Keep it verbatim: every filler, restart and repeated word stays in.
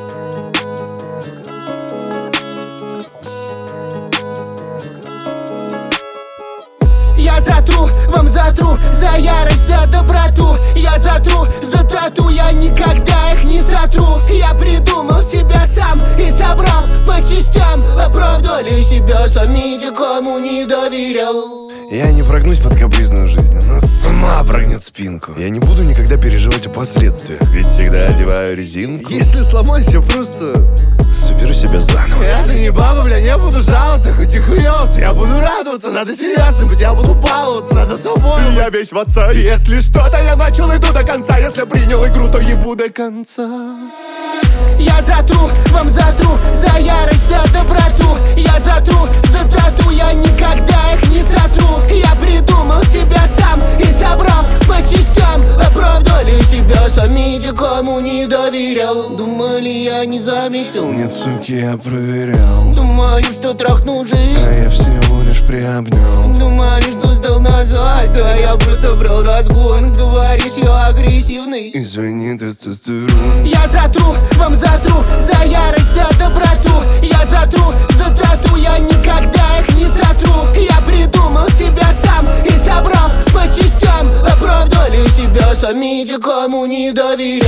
Я затру, вам затру, за ярость, за доброту. Я затру, за тату, я никогда их не затру. Я придумал себя сам и собрал по частям. Оправдали себя сами, никому не доверял. Я не прогнусь под капризную жизнь, она сама прогнет спинку. Я не буду никогда переживать о последствиях, ведь всегда одеваю резинку. Если сломаюсь, я просто соберу себя заново. Я же не баба, бля, не буду жаловаться, хоть и хуёвся. Я буду радоваться, надо серьезно быть, я буду баловаться, надо собой. Я весь в отца. Если что-то я начал, иду до конца. Если принял игру, то ебу до конца. Я затру, вам затру, за ярость, за доброту. Я затру, за тату, я никогда их не затру. Я придумал себя сам и собрал по частям. Оправдали себя сами, никому не доверял. Думали, я не заметил? Нет, суки, я проверял. Думаю, что трахнул жизнь, а я всего лишь приобнял. думали, что сдал назад, а я просто брал разгон. Говоришь, я агрессивный. Извини, тестостерон. Я затру, вам затру, за ярость, за доброту. Я затру, за тату, я никогда их не затру. Я придумал себя сам и собрал по частям. Оправдали себя сами, никому не доверял.